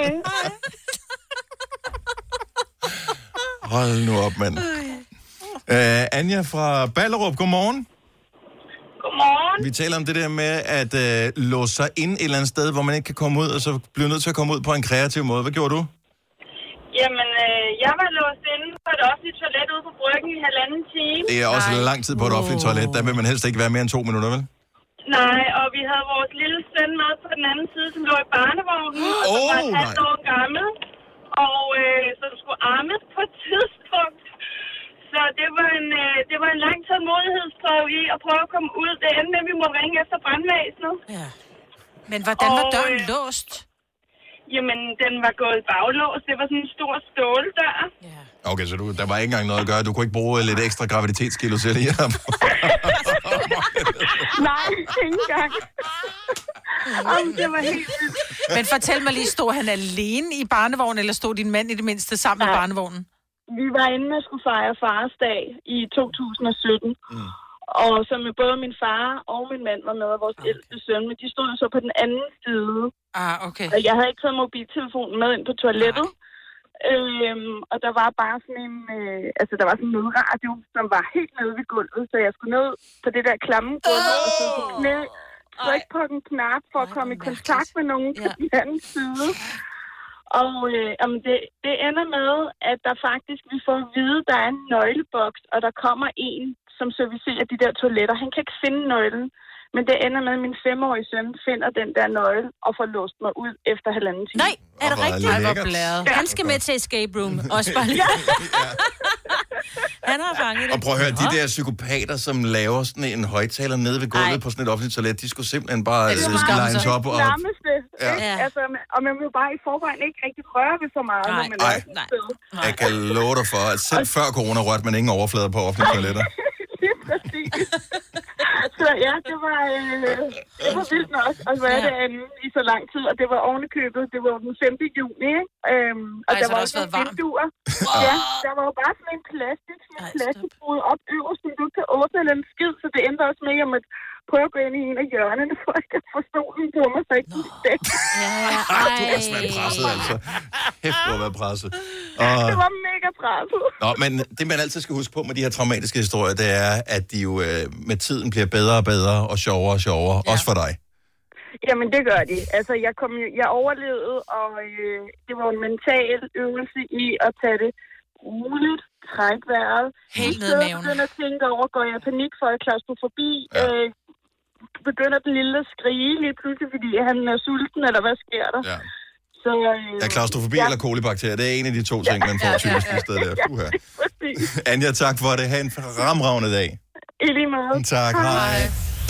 Speaker 4: Hold nu op, mand. Anja fra Ballerup, godmorgen.
Speaker 15: Godmorgen.
Speaker 4: Vi taler om det der med at låse sig ind et eller andet sted, hvor man ikke kan komme ud, og så bliver nødt til at komme ud på en kreativ måde. Hvad gjorde du?
Speaker 15: Jamen, jeg var låst inde på et offentligt toilet ude på Bryggen i 1,5 time.
Speaker 4: Det er også lang tid på et offentligt toilet. Der vil man helst ikke være mere end 2 minutter, vel?
Speaker 15: Nej, og vi havde vores lille søn med på den anden side, som lå i barnevognen, og som var et halvt år gammel, og som skulle ammes på et tidspunkt. Så det var en lang tålmodighedsprøve i at prøve at komme ud. Det endte med, at vi må ringe efter brandvæsenet.
Speaker 5: Ja. Men hvordan var døren låst?
Speaker 15: Jamen, den var gået baglås. Det var sådan en stor ståldør.
Speaker 5: Ja.
Speaker 4: Okay, så der var ikke engang noget at gøre. Du kunne ikke bruge lidt ekstra graviditetskilo til det her?
Speaker 15: Nej, ikke engang. Det var helt vildt.
Speaker 5: Men fortæl mig lige, stod han alene i barnevognen, eller stod din mand i det mindste sammen i barnevognen?
Speaker 15: Vi var inde og skulle fejre fars dag i 2017. Og så med både min far og min mand var med, og vores ældste søn, men de stod så på den anden side.
Speaker 5: Okay.
Speaker 15: Og jeg havde ikke taget mobiltelefonen med ind på toilettet. Og der var bare sådan en, der var sådan en nødradio, som var helt nede ved gulvet, så jeg skulle ned på det der klamme gulv, og så trykke på den knap for at komme i kontakt med nogen på den anden side. Og det ender med, at der faktisk, vi får at vide, der er en nøgleboks, og der kommer en, som servicerer de der toiletter. Han kan ikke finde nøglen, men det ender med, at min 5-årige søn finder den der nøgle og får låst mig ud efter 1,5 time.
Speaker 7: Nej, er det rigtigt? Han skal med til escape room. Også bare lige. Han har fanget det.
Speaker 4: Og prøv at høre, de der psykopater, som laver sådan en højtaler nede ved gulvet på sådan et offentligt toilet, de skulle simpelthen bare lines op.
Speaker 15: Og nærmeste. Altså, og man vil bare i forvejen ikke rigtig røre ved så meget, når man er et sted.
Speaker 4: Jeg kan love dig for, at selv før corona rørte man ingen overflader på offentlige toiletter.
Speaker 15: Så ja, det var vildt nok at være derinde i så lang tid, og det var ovenikøbet, det var den 5. juni, og der var også vinduer. Ja, der var jo bare sådan en plastikpude op øverst, som du kan åbne eller en skid, så det endte også med, at jeg måtte prøve at gå ind i en af hjørnerne, for at jeg få stolen på mig, så ikke kunne dække.
Speaker 4: Du har også været presset, altså. Hæft, du har været presset.
Speaker 15: Det var mega presset.
Speaker 4: Nå, men det man altid skal huske på med de her traumatiske historier, det er, at de jo med tiden bliver bedre og bedre og sjovere og sjovere, også for dig.
Speaker 15: Jamen, det gør de. Altså, jeg overlevede, og det var en mental øvelse i at tage det roligt, trække vejret.
Speaker 5: Helt ned i maven.
Speaker 15: Begynder at tænke over, går jeg i panik for at klaustrofobi? Begynder den lille at skrige lige pludselig, fordi han er sulten, eller hvad sker der?
Speaker 4: Ja.
Speaker 15: Så,
Speaker 4: er klaustrofobi eller kolibakterier? Det er en af de 2 ting, man får typisk i stedet der.
Speaker 15: spis.
Speaker 4: Anja, tak for det. Ha' en fremragende dag.
Speaker 15: I lige måde.
Speaker 4: Tak, hej.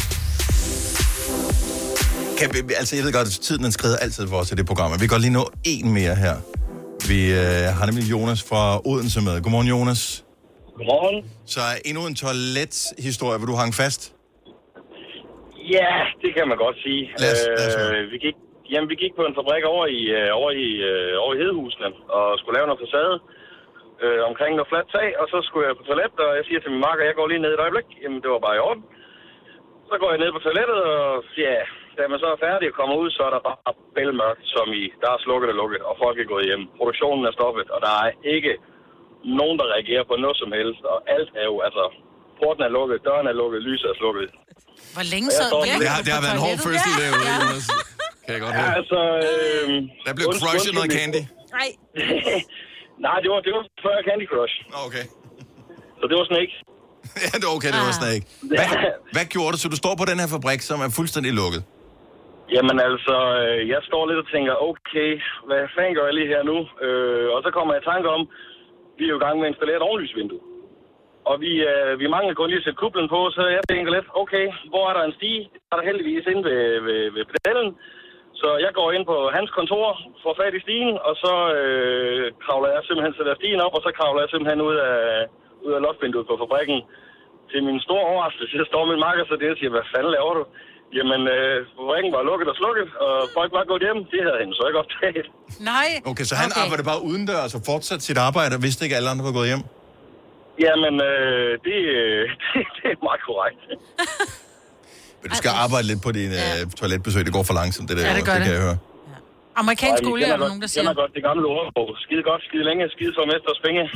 Speaker 4: Jeg ved godt, at tiden den skrider altid for os i det program. Vi kan godt lige nå en mere her. Vi har nemlig Jonas fra Odense med. Godmorgen, Jonas.
Speaker 16: Godmorgen.
Speaker 4: Så endnu en toilethistorie, hvor du hang fast?
Speaker 16: Ja, det kan man godt sige. Vi gik på en fabrik over i Hedehusene og skulle lave noget facade omkring noget fladt tag, og så skulle jeg på toilet, og jeg siger til min makker, jeg går lige ned et øjeblik. Jamen, det var bare i orden. Så går jeg ned på toilettet, og ja, da man så er færdig og kommer ud, så er der bare bælmørkt, som i, der er slukket og lukket, og folk er gået hjem. Produktionen er stoppet, og der er ikke nogen, der reagerer på noget som helst, og alt er jo, altså, porten er lukket, døren er lukket, lyset er slukket.
Speaker 5: Hvor længe så?
Speaker 4: Det har været en hård fødsel derude, Jonas. Kan jeg godt høre.
Speaker 16: Ja, altså...
Speaker 4: der blev crushet noget candy.
Speaker 7: Nej.
Speaker 16: Nej, det var før Candy Crush.
Speaker 4: Okay.
Speaker 16: Så det var Snake.
Speaker 4: Ja, det var okay, det var Snake. Hvad gjorde du, så du står på den her fabrik, som er fuldstændig lukket?
Speaker 16: Jamen altså, jeg står lidt og tænker, okay, hvad fanden gør jeg lige her nu? Og så kommer jeg i tanke om, vi er jo i gang med at installere et ovenlysvindue. Og vi mangler kun lige at sætte kuplen på, så jeg tænker lidt, okay, hvor er der en stige? Der er der heldigvis inde ved pedalen. Så jeg går ind på hans kontor, får fat i stigen, og så kravler jeg simpelthen sætter stigen op, og så kravler jeg simpelthen ud af loftvinduet på fabrikken. Til min store overraskelse, så står min makker så det og siger, hvad fanden laver du? Jamen, fabrikken var lukket og slukket, og folk var gået hjem. Det havde han så ikke optaget.
Speaker 5: Nej.
Speaker 4: Okay, så han arbejdede bare udendørs og fortsatte sit arbejde, og vidste ikke, at alle andre var gået hjem?
Speaker 16: Jamen, det er meget korrekt.
Speaker 4: Men du skal arbejde lidt på din toiletbesøg. Det går for langsomt, det der.
Speaker 5: Ja, det gør
Speaker 4: det. Kan jeg høre.
Speaker 5: Amerikansk olie er der nogen, der siger.
Speaker 16: Jeg godt det gamle ordbog. Skide godt, skide længe, skide for mester og spænge.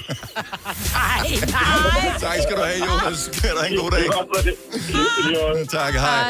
Speaker 5: Nej.
Speaker 4: Tak skal du have, Jonas. Kan du have en god dag. Tak, hej.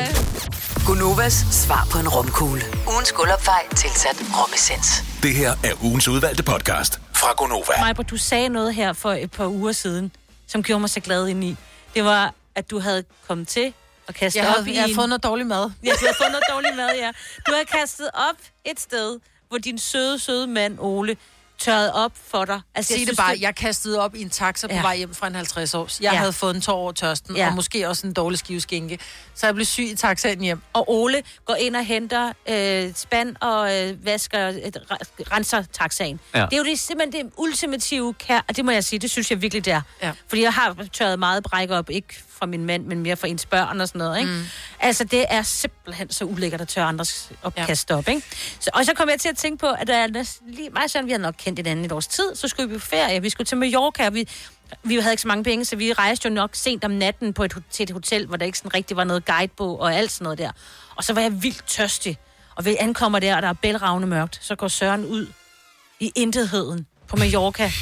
Speaker 6: Gonovas svar på en romkugle. Ugens guldopfej tilsat romessens.
Speaker 1: Det her er ugens udvalgte podcast fra Gonova.
Speaker 7: Majbert, du sagde noget her for et par uger siden, som gjorde mig så glad indeni. Det var, at du havde kommet til at kaste
Speaker 5: jeg
Speaker 7: op i
Speaker 5: havde fået noget dårlig mad.
Speaker 7: Ja, du havde fået noget dårlig mad, ja. Du havde kastet op et sted, hvor din søde mand, Ole, tørrede op for dig.
Speaker 5: Altså, sig det bare, jeg kastede op i en taxa på vej hjem fra en 50 års. Jeg havde fået en tår over tørsten, og måske også en dårlig skiveskænke. Så jeg blev syg i taxaen hjem.
Speaker 7: Og Ole går ind og henter spand og vasker, renser taxaen. Ja. Det er jo simpelthen det ultimative og det må jeg sige, det synes jeg virkelig, det er. Ja. Fordi jeg har tørret meget bræk op, ikke fra min mand, men mere fra ens børn og sådan noget, ikke? Altså, det er simpelthen så ulækkert at tørre andres opkast op, ikke? Og så kom jeg til at tænke på, at der er lige meget sådan, vi har nok kendt hinanden et års tid, så skulle vi på ferie, vi skulle til Mallorca, og vi havde ikke så mange penge, så vi rejste jo nok sent om natten til et hotel, hvor der ikke sådan rigtig var noget guidebog og alt sådan noget der. Og så var jeg vildt tørstig, og vi ankommer der, og der er bælragende mørkt, så går Søren ud i intetheden på Mallorca.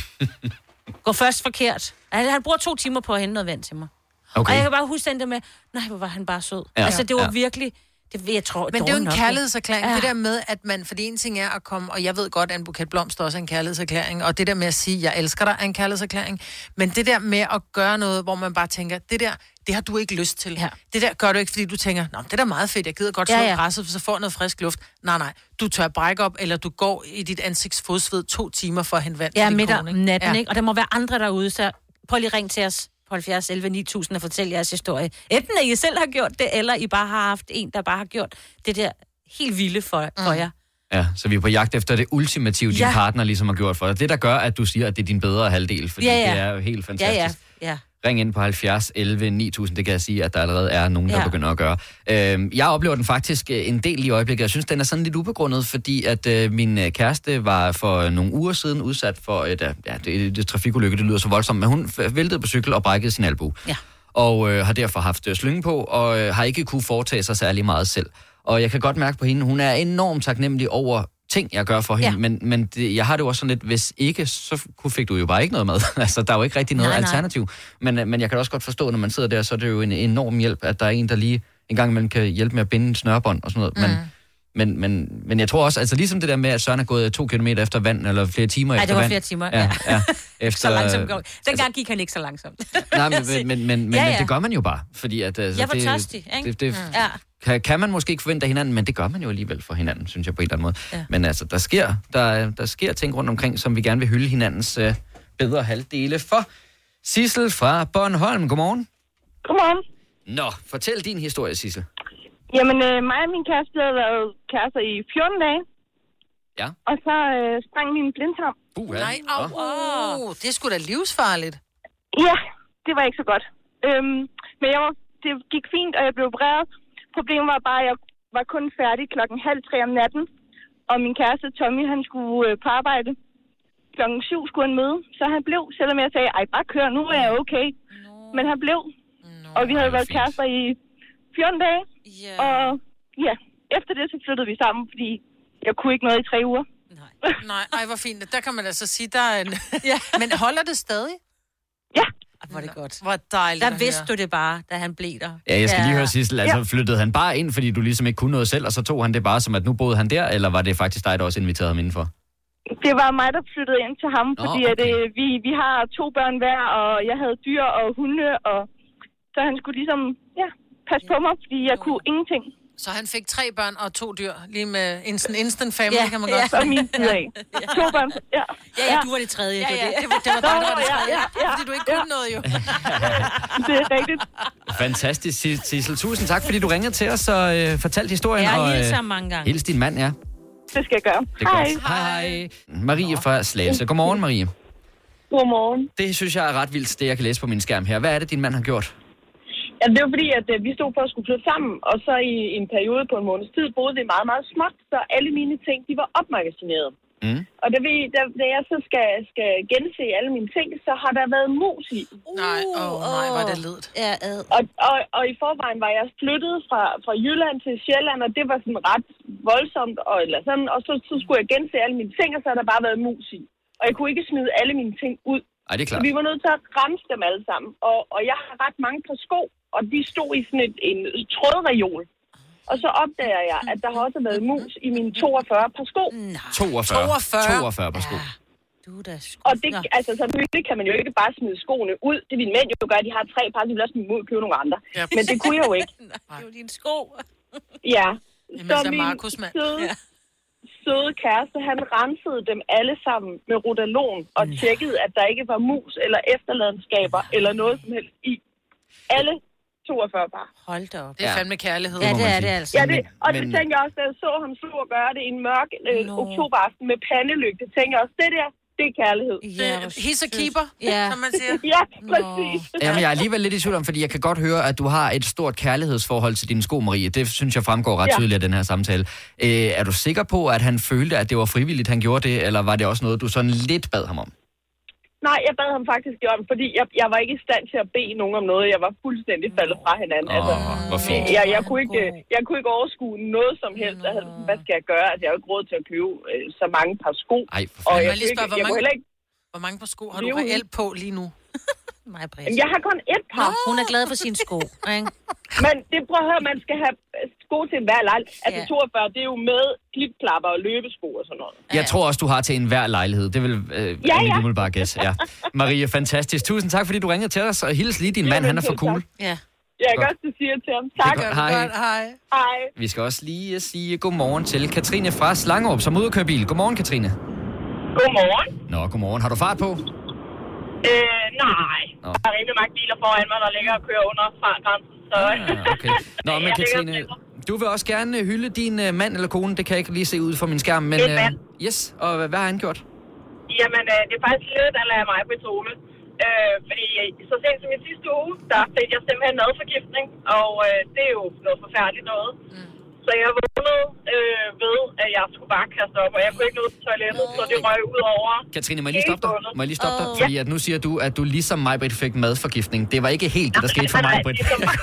Speaker 7: Går først forkert. Han bruger 2 timer på at hente noget vand til mig. Okay. Og jeg kan bare huske den der med, nej, hvor var han bare sød. Ja. Altså, det var virkelig, jeg tror,
Speaker 5: men det er jo en kærlighedserklæring. Ja. Det der med, at man, for det ene ting er at komme, og jeg ved godt, at en buket blomster også er en kærlighedserklæring, og det der med at sige, jeg elsker dig, er en kærlighedserklæring. Men det der med at gøre noget, hvor man bare tænker, det har du ikke lyst til. Ja. Det der gør du ikke, fordi du tænker, nå, det er da meget fedt, jeg gider godt slå græsset, for så får noget frisk luft. Nej, du tør brække op, eller du går i dit ansigtsfodsved 2 timer for at hente vand til din
Speaker 7: midt om natten, ikke? Og der må være andre derude, så prøv lige ring til os. 70 11 9000 og fortælle jeres historie. Enten at I selv har gjort det, eller I bare har haft en, der bare har gjort det der helt vilde for jer.
Speaker 17: Ja, så vi er på jagt efter det ultimative, din partner ligesom har gjort for dig. Det, der gør, at du siger, at det er din bedre halvdel, fordi det er jo helt fantastisk.
Speaker 7: Ja.
Speaker 17: Ring ind på 70 11 9000, det kan jeg sige, at der allerede er nogen, der begynder at gøre. Jeg oplever den faktisk en del i øjeblikket. Jeg synes, den er sådan lidt ubegrundet, fordi at min kæreste var for nogle uger siden udsat for et trafikulykke, det lyder så voldsomt, men hun væltede på cykel og brækkede sin albue. Ja. Og har derfor haft slynge på, og har ikke kunne foretage sig særlig meget selv. Og jeg kan godt mærke på hende, hun er enormt taknemmelig over ting, jeg gør for hende, men jeg har det jo også sådan lidt, hvis ikke, så fik du jo bare ikke noget med. Altså, der er jo ikke rigtig noget alternativ. Men jeg kan også godt forstå, når man sidder der, så er det jo en enorm hjælp, at der er en, der lige en gang imellem kan hjælpe med at binde en snørebånd og sådan noget. Men jeg tror også, altså ligesom det der med, at Søren er gået 2 kilometer efter vand, eller flere timer efter vand.
Speaker 7: Det var flere timer,
Speaker 17: ja. Efter,
Speaker 7: så langsomt går. Dengang gik han ikke så langsomt.
Speaker 17: Nej, men det gør man jo bare, fordi at...
Speaker 7: Jeg var tørstig, ikke?
Speaker 17: Kan man måske ikke forvente af hinanden, men det gør man jo alligevel for hinanden, synes jeg på en eller anden måde. Ja. Men altså, der sker ting rundt omkring, som vi gerne vil hylde hinandens bedre halvdele for. Sissel fra Bornholm, godmorgen.
Speaker 15: Godmorgen.
Speaker 17: Nå, fortæl din historie, Sissel.
Speaker 15: Jamen, mig og min kæreste havde været kærester i 14 dage.
Speaker 17: Ja.
Speaker 15: Og så sprang min blindtarm.
Speaker 5: Nej, det er sgu da livsfarligt.
Speaker 15: Ja, det var ikke så godt. Men det gik fint, og jeg blev opereret. Problemet var bare, at jeg var kun færdig 2:30 om natten. Og min kæreste Tommy, han skulle på arbejde. 7:00 skulle han møde. Så han blev, selvom jeg sagde, bare kør, nu er jeg okay. Men han blev. Og vi havde været kærester i 14 dage. Og ja, efter det så flyttede vi sammen, fordi jeg kunne ikke noget i 3 uger.
Speaker 5: Nej, hvor fint. Der kan man altså sige, der er en... Men holder det stadig?
Speaker 15: Ja.
Speaker 7: Hvor det godt.
Speaker 5: Hvor dejligt.
Speaker 7: Der vidste du det bare, da han blev der.
Speaker 17: Ja, jeg skal lige høre, Sissel, altså flyttede han bare ind, fordi du ligesom ikke kunne noget selv, og så tog han det bare som, at nu boede han der, eller var det faktisk dig, der også inviterede ham indenfor?
Speaker 15: Det var mig, der flyttede ind til ham, fordi at, vi har 2 børn hver, og jeg havde dyr og hunde, og så han skulle ligesom, passe på mig, fordi jeg kunne ingenting.
Speaker 5: Så han fik 3 børn og 2 dyr, lige med instant family, kan man godt
Speaker 15: sige. Ja, min side af. 2 børn,
Speaker 7: Ja, du var det tredje.
Speaker 5: Det var dig, der var det tredje. Fordi du ikke kunne noget, jo.
Speaker 15: Det er rigtigt.
Speaker 17: Fantastisk, Sissel. Tusind tak, fordi du ringede til os og fortalte historien.
Speaker 7: Ja,
Speaker 17: og
Speaker 7: hilser mange gange.
Speaker 17: Hils din mand, ja.
Speaker 15: Det skal jeg gøre.
Speaker 17: Hej. Hej. Marie fra Slagelse. Godmorgen, Marie.
Speaker 15: Godmorgen.
Speaker 17: Det synes jeg er ret vildt, det jeg kan læse på min skærm her. Hvad er det, din mand har gjort?
Speaker 15: Ja, det var fordi, at vi stod for at skulle flytte sammen, og så i en periode på en måneds tid boede vi meget, meget småt, så alle mine ting, de var opmagasineret. Og da jeg så skal gense alle mine ting, så har der været mus i.
Speaker 5: Nej, hvor er det ledt.
Speaker 7: Ja,
Speaker 15: og i forvejen var jeg flyttet fra Jylland til Sjælland, og det var sådan ret voldsomt, og så skulle jeg gense alle mine ting, og så har der bare været mus i. Og jeg kunne ikke smide alle mine ting ud.
Speaker 17: Ej, det er klart.
Speaker 15: Så vi var nødt til at rense dem alle sammen. Og jeg har ret mange par sko, og de stod i sådan en trådreol. Og så opdager jeg, at der har også været mus i mine 42 par sko.
Speaker 17: 42 par sko.
Speaker 7: Ja. Du er da
Speaker 15: og det, altså, selvfølgelig kan man jo ikke bare smide skoene ud. Det vil mænd jo gøre, de har 3 par, så de vil også smide ud og købe nogle andre. Ja. Men det kunne jeg jo ikke.
Speaker 7: Det er jo dine sko.
Speaker 15: Ja.
Speaker 5: Så min
Speaker 15: søde kæreste, han rensede dem alle sammen med Rodalon og tjekkede, at der ikke var mus eller efterladenskaber eller noget som helst i. Alle 42 par.
Speaker 7: Hold da op.
Speaker 5: Det er fandme kærlighed.
Speaker 7: Ja, det er det altså.
Speaker 15: Ja, det tænker jeg også, da jeg så ham stå og gøre det i en mørk oktoberaften med pandelygte, tænker jeg også, det er kærlighed.
Speaker 5: Ja, he's a keeper, som man siger.
Speaker 15: Ja, præcis.
Speaker 17: Jamen, jeg er alligevel lidt i tvivl om, fordi jeg kan godt høre, at du har et stort kærlighedsforhold til dine sko, Marie. Det synes jeg fremgår ret tydeligt af den her samtale. Er du sikker på, at han følte, at det var frivilligt, han gjorde det, eller var det også noget, du sådan lidt bad ham om?
Speaker 15: Nej, jeg bad ham faktisk om, fordi jeg var ikke i stand til at bede nogen om noget. Jeg var fuldstændig faldet fra hinanden.
Speaker 17: Hvor fint.
Speaker 15: Jeg kunne ikke overskue noget som helst. Hvad skal jeg gøre? Altså, jeg har jo ikke råd til at købe så mange par sko.
Speaker 17: Ej,
Speaker 15: og
Speaker 5: hvor mange par sko har du reelt på lige nu?
Speaker 15: Jeg har kun 1 par.
Speaker 7: Hun er glad for sine sko, ikke?
Speaker 15: Men det prøver at høre, man skal have sko til enhver lejlighed. Altså 42, det er jo med klipklapper og løbesko og sådan noget.
Speaker 17: Jeg tror også, du har til enhver lejlighed. Det vil jeg bare gætte. Ja. Marie, fantastisk. Tusind tak, fordi du ringede til os, og hils lige din mand, han er for cool.
Speaker 7: Ja.
Speaker 15: Jeg kan også sige til ham. Tak.
Speaker 5: Hej.
Speaker 17: Vi skal også lige sige godmorgen til Katrine fra Slangerup, som er ude at køre bil. Godmorgen, Katrine.
Speaker 15: Godmorgen.
Speaker 17: Nå, godmorgen. Har du fart på?
Speaker 15: Nej. Der er rimelig mange biler foran mig, der ligger og kører under fartgrænsen. Så...
Speaker 17: okay. Nå, men Katrine, du vil også gerne hylde din mand eller kone. Det kan jeg ikke lige se ud fra min skærm. Men, yes, og hvad har han gjort?
Speaker 15: Jamen, det er faktisk lidt, der lader mig på tone. Fordi så sent som i sidste uge, der fik jeg simpelthen madforgiftning. Og det er jo noget forfærdeligt noget. Så jeg vågnede ved, at jeg skulle bare kaste op, og jeg kunne ikke nå til toilettet, så det røg ud over.
Speaker 17: Katrine, må jeg lige stoppe dig? Fordi at nu siger du, at du ligesom Maj-Britt fik madforgiftning. Det var ikke helt det, der skete for Maj-Britt.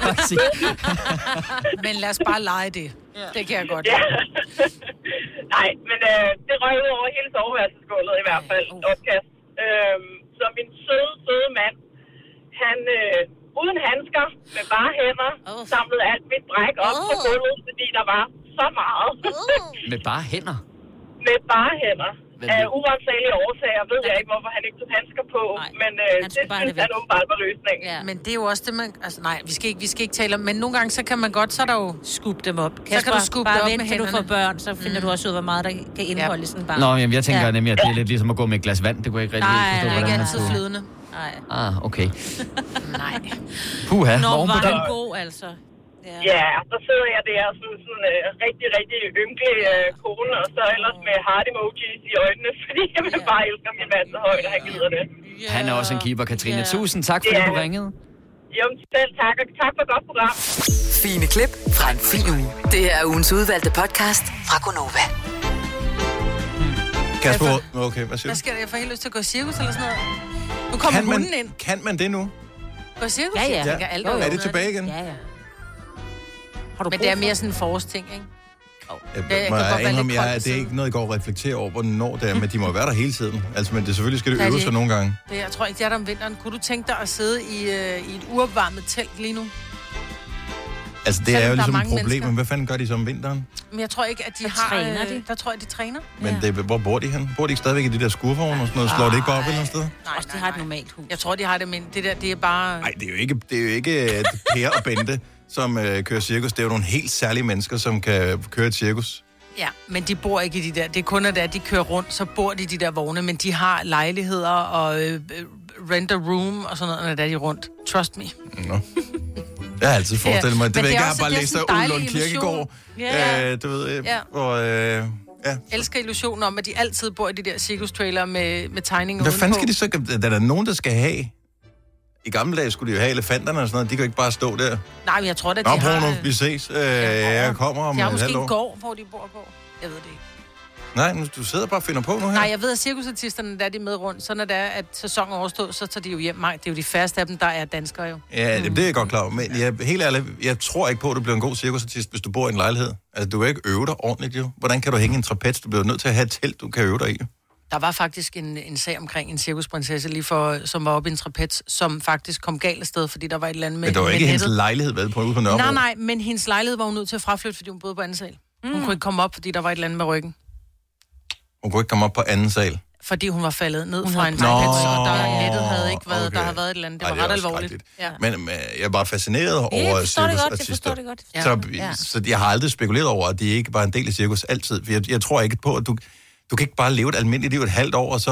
Speaker 5: Men lad os bare lege det. Det kan jeg godt.
Speaker 15: Ja. Nej, men det røg ud over hele soveværelsesgulvet i hvert fald. Opkast. Så min søde mand, han... uden handsker, med bare hænder, samlede alt mit bræk op på gulvet, fordi der var så meget.
Speaker 17: Med bare hænder?
Speaker 15: Med bare hænder. Af urensagelige årsager ved jeg ikke, hvorfor han ikke tog handsker på, men det synes han åbenbart var løsningen.
Speaker 5: Ja. Men det er jo også det, man... Altså nej, vi skal ikke tale om... Men nogle gange, så kan man godt, så er der jo...
Speaker 7: Skub dem op.
Speaker 5: Så kan du skubbe dem op med hænderne.
Speaker 7: Når du får børn, så finder du også ud, hvor meget der kan indeholde i sådan en barn.
Speaker 17: Nå, jamen, jeg tænker nemlig, at det er lidt ligesom at gå med et glas vand. Det kunne jeg ikke rigtig forstå, hvordan
Speaker 5: Nej, det er ikke altid flydende.
Speaker 17: Okay.
Speaker 5: Nej.
Speaker 17: Puha,
Speaker 7: Nå,
Speaker 17: morgen på
Speaker 7: var
Speaker 17: den.
Speaker 7: den god, altså.
Speaker 18: Ja, så sidder jeg der sådan rigtig, rigtig ynkelig kone, og så ellers med heart emojis i øjnene, fordi jeg vil bare elske min mand så højt, og han gider det.
Speaker 17: Han er også en keeper, Katrine. Tusind tak, fordi du ringede.
Speaker 18: Jo, selv tak, og tak for et godt program.
Speaker 6: Fine klip fra en fin uge. Det her er ugens udvalgte podcast fra Gonova.
Speaker 4: Kasper, okay, hvad siger
Speaker 5: Hvad
Speaker 4: du?
Speaker 5: sker der? Jeg får helt lyst til at gå i cirkus eller sådan noget. Nu kommer hunden ind.
Speaker 4: Kan man det nu?
Speaker 5: Gå i cirkus?
Speaker 7: Ja.
Speaker 5: Jeg tænker, alle
Speaker 4: Er det tilbage igen?
Speaker 7: Ja.
Speaker 5: Men det er mere sådan en forårsting, ikke?
Speaker 4: Det er ikke noget, jeg går og reflekterer over, hvornår det er, men de må være der hele tiden. Altså, men det selvfølgelig skal det øve sig nogle gange.
Speaker 5: Jeg tror ikke, det er der om vinteren. Kunne du tænke dig at sidde i et uopvarmet telt lige nu?
Speaker 4: Altså, det er jo ligesom et problem, men hvad fanden gør de så om vinteren?
Speaker 5: Men jeg tror ikke, at de har...
Speaker 7: Træner de?
Speaker 5: Der tror jeg, de træner.
Speaker 4: Men hvor bor de hen? Bor de ikke stadigvæk i de der skurvogne og sådan noget? Slår det ikke bare op et eller andet sted?
Speaker 5: Nej, de har et normalt hus. Jeg tror, de har det, men det der, det er bare...
Speaker 4: Nej, det er jo ikke Per og Bente, som kører cirkus. Det er jo nogle helt særlige mennesker, som kan køre et cirkus.
Speaker 5: Ja, men de bor ikke i de der... Det er kun, at de kører rundt, så bor de i de der vogne, men de har lejligheder og rent a room og sådan noget, når de er rundt. Trust me.
Speaker 4: Nå. Jeg har altid forestillet mig, det ved jeg ikke, jeg har bare
Speaker 5: det er
Speaker 4: læst
Speaker 5: sådan
Speaker 4: af
Speaker 5: en
Speaker 4: Ole
Speaker 5: dejlig
Speaker 4: Lund Kirkegaard.
Speaker 5: illusion.
Speaker 4: Du ved,
Speaker 5: Ja.
Speaker 4: og... Ja.
Speaker 5: Elsker illusionen om, at de altid bor i de der cirkustrailer med tegninger
Speaker 4: Hvad
Speaker 5: udenpå.
Speaker 4: fanden skal de så... Der er nogen, der skal have... I gamle dage skulle de jo have elefanterne og sådan noget. De kan jo ikke bare stå der.
Speaker 5: Nej, men jeg tror, at de
Speaker 4: Nå,
Speaker 5: har...
Speaker 4: nu, vi ses. Jeg kommer om
Speaker 5: de har
Speaker 4: et
Speaker 5: måske
Speaker 4: halvt
Speaker 5: en
Speaker 4: år.
Speaker 5: gård, hvor de bor på. Jeg ved det ikke.
Speaker 4: Nej, men du sidder bare og finder på nu her.
Speaker 5: Nej, jeg ved, at cirkusartisterne, der er de med rundt, så når det er, at sæsonen overstået, så tager de jo hjem. Det er jo de færreste af dem, der er danskere jo.
Speaker 4: Ja, det er jeg godt klar over. Men helt ærligt, jeg tror ikke på, at du bliver en god cirkusartist, hvis du bor i en lejlighed. Altså, du kan ikke øve dig ordentligt, jo. Hvordan kan du hænge en trapez? Du bliver nødt til at have et telt, du kan øve dig i.
Speaker 5: Der var faktisk en sag omkring en cirkusprinsesse, som var oppe i en trapez, som faktisk kom galt af sted, fordi der var et eller andet med...
Speaker 4: Men det var ikke
Speaker 5: med
Speaker 4: hendes
Speaker 5: nettet.
Speaker 4: lejlighed, vel, på ude på Nørrebro?
Speaker 5: Nej, men hendes lejlighed var hun nødt til at fraflytte, fordi hun boede på anden sal. Hun kunne ikke komme op, fordi der var et eller andet med ryggen.
Speaker 4: Hun kunne ikke komme op på anden sal.
Speaker 5: Fordi hun var faldet ned fra en trapez, og nettet havde ikke været...
Speaker 4: okay.
Speaker 5: Der havde været et eller andet. Det var
Speaker 4: Ej, det er
Speaker 5: ret
Speaker 4: også
Speaker 5: alvorligt. Ja.
Speaker 4: Men jeg er bare fascineret over cirkusartister. Så jeg har aldrig spekuleret over, at de ikke bare er en del af cirkus altid. For jeg tror ikke på, at du kan ikke bare leve et almindeligt liv et halvt år, og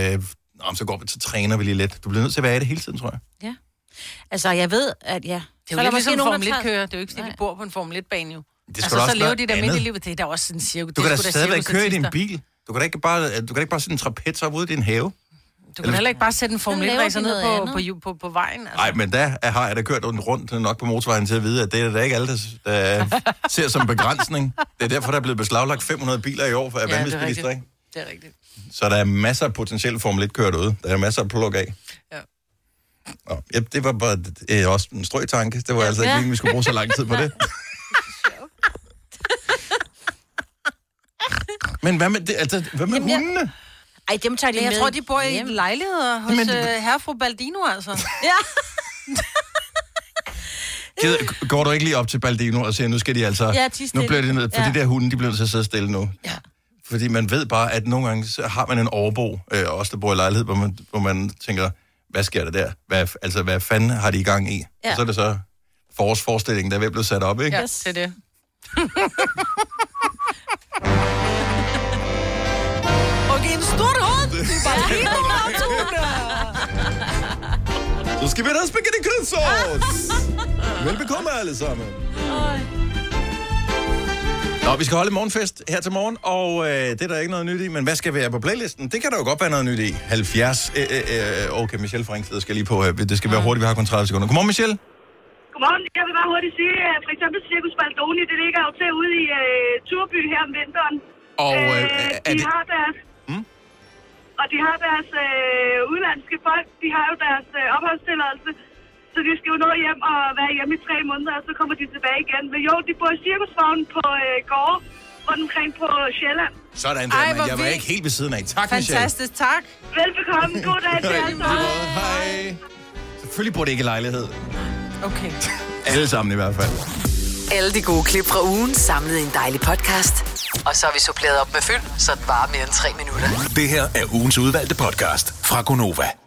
Speaker 4: så går vi til træner vi lige lidt. Du bliver nødt til at være i det hele tiden, tror jeg.
Speaker 7: Ja. Altså, jeg ved, at ja...
Speaker 5: Det er jo lidt ligesom Formel 1-kører. Det er jo ikke, fordi de bor på en Formel 1-bane, jo.
Speaker 4: Det skal så
Speaker 5: lever de der almindelige liv. Det er da også en cirkus.
Speaker 4: Du kan da stadigvæk køre i din bil. Du kan da ikke bare sætte en trapez op ude i din have.
Speaker 5: Du kan heller ikke bare sætte en Formel 1-racer ned på vejen. Altså.
Speaker 4: Nej, men der har jeg da kørt rundt nok på motorvejen til at vide, at det er da ikke alle, der ser som begrænsning. Det er derfor, der er blevet beslaglagt 500 biler i år for vanvidsbilister, ikke?
Speaker 5: Det er rigtigt.
Speaker 4: Så der er masser af potentielle Formel 1-kører derude. Der er masser af pluk af. Ja. Det var bare også en strøtanke. Det var altså ikke, vi skulle bruge så lang tid på det. Men hvad med, hvad med hundene?
Speaker 7: Ej, dem tager de med.
Speaker 5: Jeg tror, de bor i lejligheder hos herre fru Baldino, altså.
Speaker 7: Ja.
Speaker 4: Går du ikke lige op til Baldino og siger, nu skal de altså... Nu bliver de ned, for de der hunde, de bliver nødt til at sidde stille nu. Ja. Fordi man ved bare, at nogle gange så har man en overbo, også der bor i lejlighed, hvor man tænker, hvad sker der der? Hvad fanden har de i gang i? Ja. Og så er det så forårsforestillingen, der er ved at blive sat op, ikke?
Speaker 5: Ja, det er det. Okay, en stor hund! Det er bare helt
Speaker 4: Så skal vi have spaghetti kødsovs! Velbekomme alle sammen. Nå, vi skal holde morgenfest her til morgen, og det er der ikke noget nyt i, men hvad skal være på playlisten? Det kan der jo godt være noget nyt i. 70. Okay, Michelle fra Ringsted skal lige på. Det skal være hurtigt, vi har kun 30 sekunder. Godmorgen, Michelle.
Speaker 19: Godmorgen. Jeg vil bare hurtigt sige, at for eksempel Cirkus Baldoni, det ligger jo til ude i Turby her om vinteren.
Speaker 4: Og
Speaker 19: de har deres udlandske folk, de har jo deres opholdstilladelse, så de skal jo nå hjem og være hjemme i 3 måneder, og så kommer de tilbage igen. Men jo, de bor i cirkusvognen på gårde, rundt omkring på Sjælland.
Speaker 4: Sådan der, men jeg var ikke helt ved siden af. Tak, Michelle.
Speaker 5: Fantastisk, tak.
Speaker 19: Velbekomme. God dag til alle sammen.
Speaker 4: Hej. Selvfølgelig bor det ikke i lejlighed.
Speaker 5: Okay.
Speaker 4: Alle sammen i hvert fald.
Speaker 6: Alle de gode klip fra ugen samlet i en dejlig podcast. Og så har vi suppleret op med fyld, så det varer mere end 3 minutter.
Speaker 1: Det her er ugens udvalgte podcast fra Gonova.